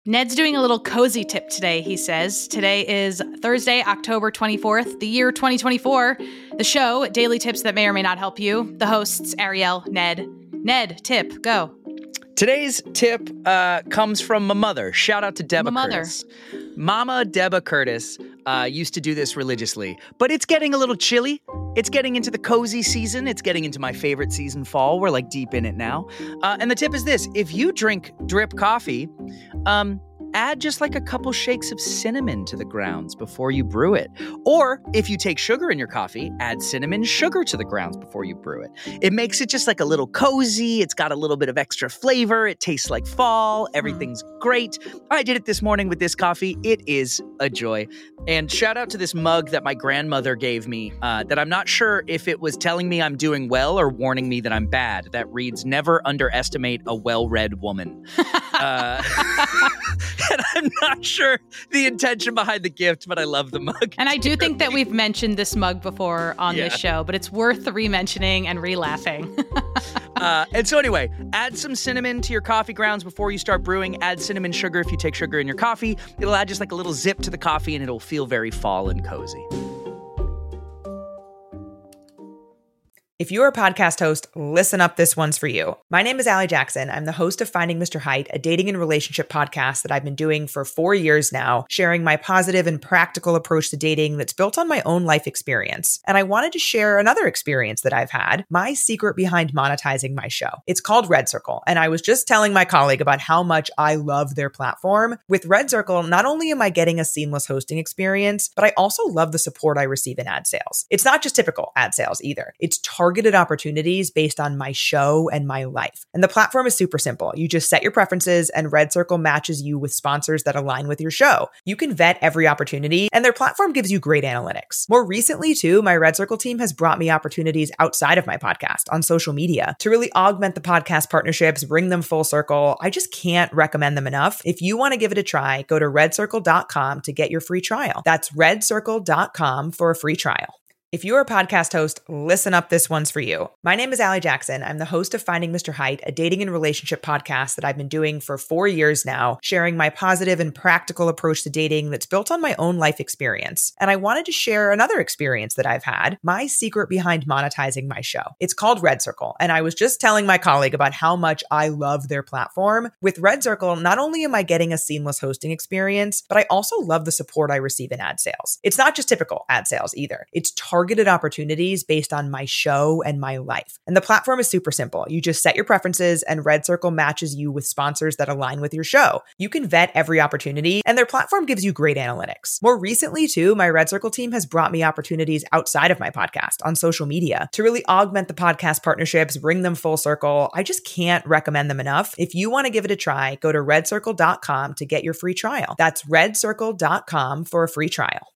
Ned's doing a little cozy tip today, he says. Today is Thursday, October 24th, the year 2024. The show, Daily Tips That May or May Not Help You. The hosts, Ariel, Ned. Ned, tip, go. Today's tip comes from my mother. Shout out to Deba Curtis. Mama Deba Curtis used to do this religiously, but it's getting a little chilly. It's getting into the cozy season. It's getting into my favorite season, fall. We're like deep in it now. And the tip is this. If you drink drip coffee, add just like a couple shakes of cinnamon to the grounds before you brew it. Or if you take sugar in your coffee, add cinnamon sugar to the grounds before you brew it. It makes it just like a little cozy. It's got a little bit of extra flavor. It tastes like fall. Everything's great. I did it this morning with this coffee. It is a joy. And shout out to this mug that my grandmother gave me that I'm not sure if it was telling me I'm doing well or warning me that I'm bad. That reads, "Never underestimate a well-read woman." And I'm not sure the intention behind the gift, but I love the mug. And I do think that we've mentioned this mug before on this show, but it's worth re-mentioning and re-laughing. And so anyway, add some cinnamon to your coffee grounds before you start brewing. Add cinnamon sugar if you take sugar in your coffee. It'll add just like a little zip to the coffee and it'll feel very fall and cozy. If you're a podcast host, listen up, this one's for you. My name is Allie Jackson. I'm the host of Finding Mr. Height, a dating and relationship podcast that I've been doing for 4 years now, sharing my positive and practical approach to dating that's built on my own life experience. And I wanted to share another experience that I've had, my secret behind monetizing my show. It's called Red Circle, and I was just telling my colleague about how much I love their platform. With Red Circle, not only am I getting a seamless hosting experience, but I also love the support I receive in ad sales. It's not just typical ad sales either. It's targeted opportunities based on my show and my life. And the platform is super simple. You just set your preferences and Red Circle matches you with sponsors that align with your show. You can vet every opportunity and their platform gives you great analytics. More recently too, my Red Circle team has brought me opportunities outside of my podcast on social media to really augment the podcast partnerships, bring them full circle. I just can't recommend them enough. If you want to give it a try, go to redcircle.com to get your free trial. That's redcircle.com for a free trial. If you're a podcast host, listen up, this one's for you. My name is Allie Jackson. I'm the host of Finding Mr. Height, a dating and relationship podcast that I've been doing for 4 years now, sharing my positive and practical approach to dating that's built on my own life experience. And I wanted to share another experience that I've had, my secret behind monetizing my show. It's called Red Circle, and I was just telling my colleague about how much I love their platform. With Red Circle, not only am I getting a seamless hosting experience, but I also love the support I receive in ad sales. It's not just typical ad sales either. It's targeted opportunities based on my show and my life. And the platform is super simple. You just set your preferences and Red Circle matches you with sponsors that align with your show. You can vet every opportunity and their platform gives you great analytics. More recently too, my Red Circle team has brought me opportunities outside of my podcast on social media to really augment the podcast partnerships, bring them full circle. I just can't recommend them enough. If you want to give it a try, go to redcircle.com to get your free trial. That's redcircle.com for a free trial.